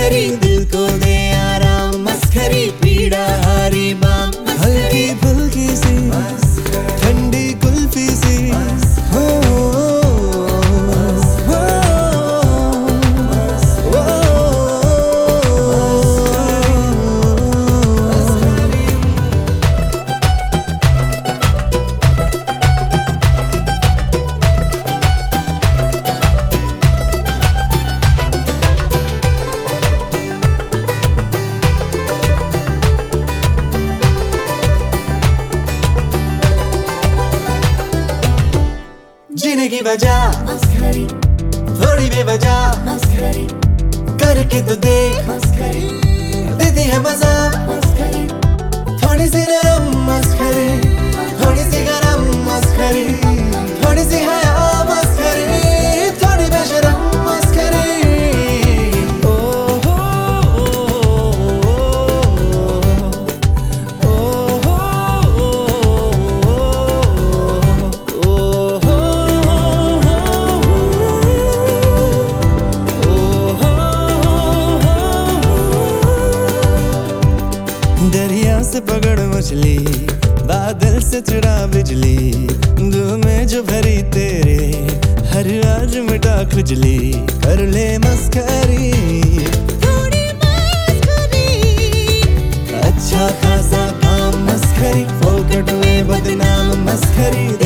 मस्खरी दिल को दे आराम, मस्खरी पीड़ा हारी बाम, हल्की फुल्की सी ठंडी कुल्फी सी हो, जीने की वजह मस्खरी, थोड़ी बेवजह मस्खरी, करके तो देख मस्खरी, देती है मजा मस्खरी, थोड़ी सी नरम मस्खरी, थोड़ी सी गरम मस्खरी, थोड़ी सी हया मस्खरी, थोड़ी बेशरम मस्खरी। ओ हो दरिया से पकड़ मछली, बादल से चढ़ा बिजली, दूध में जो भरी तेरे हर आज मिटा खुजली, कर ले मस्खरी थोड़ी मस्खरी, अच्छा खासा काम मस्खरी, फोकट में बदनाम मस्खरी।